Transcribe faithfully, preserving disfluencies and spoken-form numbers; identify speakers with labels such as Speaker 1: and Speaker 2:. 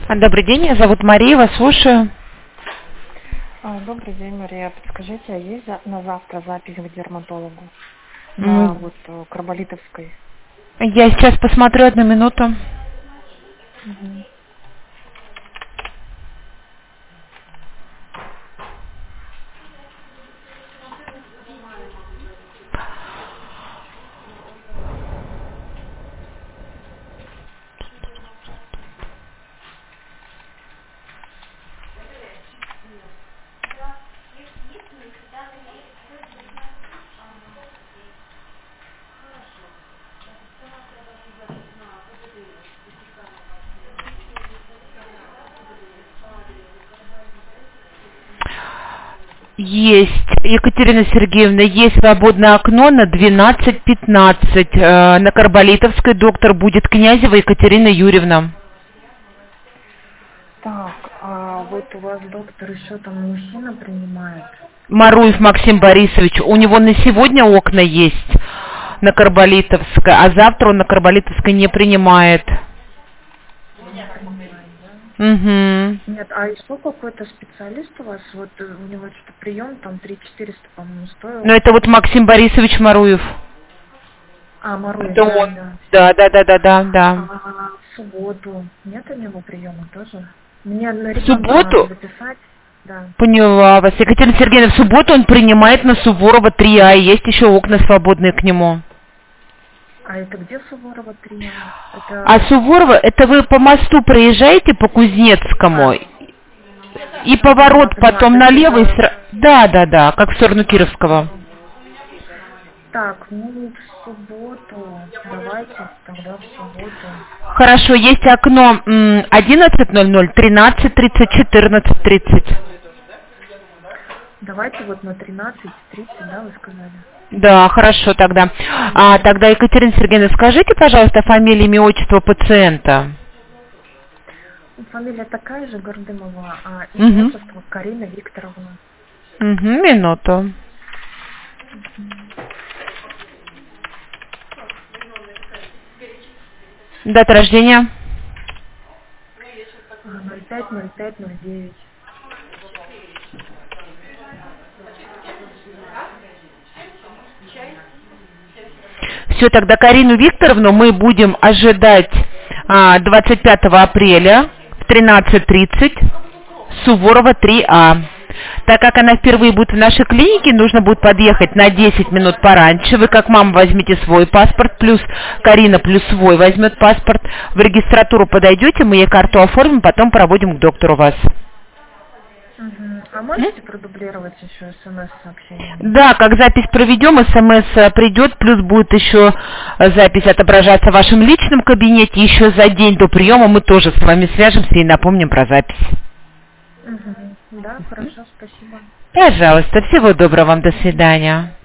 Speaker 1: А, Добрый день, меня зовут Мария, вас слушаю.
Speaker 2: А, Добрый день, Мария. Подскажите, а есть за- на завтра запись к дерматологу? На
Speaker 1: М,
Speaker 2: вот э, Карболитовской.
Speaker 1: Я сейчас посмотрю одну минуту.
Speaker 2: Мгм.
Speaker 1: Есть, Екатерина Сергеевна, есть свободное окно на двенадцать пятнадцать. Э, На Карболитовской доктор будет Князева Екатерина Юрьевна.
Speaker 2: Так, а вот у вас доктор еще там мужчина принимает?
Speaker 1: Маруев Максим Борисович, у него на сегодня окна есть на Карболитовской, а завтра он на Карболитовской не принимает.
Speaker 2: Не принимает, да?
Speaker 1: Угу.
Speaker 2: Нет, а еще какой-то специалист у вас? Вот э, у него что-то прием там три четыреста, по-моему,
Speaker 1: Но
Speaker 2: стоил.
Speaker 1: это вот Максим Борисович Маруев.
Speaker 2: А, Маруев,
Speaker 1: Это
Speaker 2: да,
Speaker 1: он.
Speaker 2: да.
Speaker 1: Да, да, да, да, да, да.
Speaker 2: А в субботу нет у него приема тоже? Мне на
Speaker 1: В
Speaker 2: ребенка надо
Speaker 1: субботу?
Speaker 2: записать. Да.
Speaker 1: Поняла вас. Екатерина Сергеевна, в субботу он принимает на Суворова три А, и есть еще окна свободные к нему.
Speaker 2: А это где Суворова три?
Speaker 1: А
Speaker 2: Это...
Speaker 1: Суворова, это вы по мосту проезжаете по Кузнецкому,
Speaker 2: А,
Speaker 1: и поворот
Speaker 2: поняла, поняла.
Speaker 1: потом
Speaker 2: То есть
Speaker 1: налево, и
Speaker 2: это...
Speaker 1: сра... Да, да, да, как в сторону Кировского.
Speaker 2: Так, ну в субботу, давайте тогда в субботу.
Speaker 1: Хорошо, есть окно м, одиннадцать ноль ноль, тринадцать тридцать, четырнадцать тридцать.
Speaker 2: Давайте вот на тринадцать тридцать, да, вы сказали?
Speaker 1: Да, хорошо тогда. А тогда, Екатерина Сергеевна, скажите, пожалуйста, фамилию, имя, отчество пациента.
Speaker 2: Ну, фамилия такая же, Гордымова, а имя,
Speaker 1: Угу.
Speaker 2: отчество Карина Викторовна.
Speaker 1: Угу, минуту. Дата рождения?
Speaker 2: ноль пять ноль пять ноль девять.
Speaker 1: Все, тогда Карину Викторовну мы будем ожидать а, двадцать пятого апреля в тринадцать тридцать, Суворова три А. Так как она впервые будет в нашей клинике, нужно будет подъехать на десять минут пораньше. Вы как мама возьмите свой паспорт, плюс Карина плюс свой возьмет паспорт. В регистратуру подойдете, мы ей карту оформим, потом проводим к доктору вас.
Speaker 2: Угу. А можете продублировать еще смс-сообщение?
Speaker 1: Да, как запись проведем, смс придет, плюс будет еще э, запись отображаться в вашем личном кабинете. Еще за день до приема мы тоже с вами свяжемся и напомним про запись.
Speaker 2: Угу. Да, хорошо, спасибо.
Speaker 1: Пожалуйста, всего доброго вам, до свидания.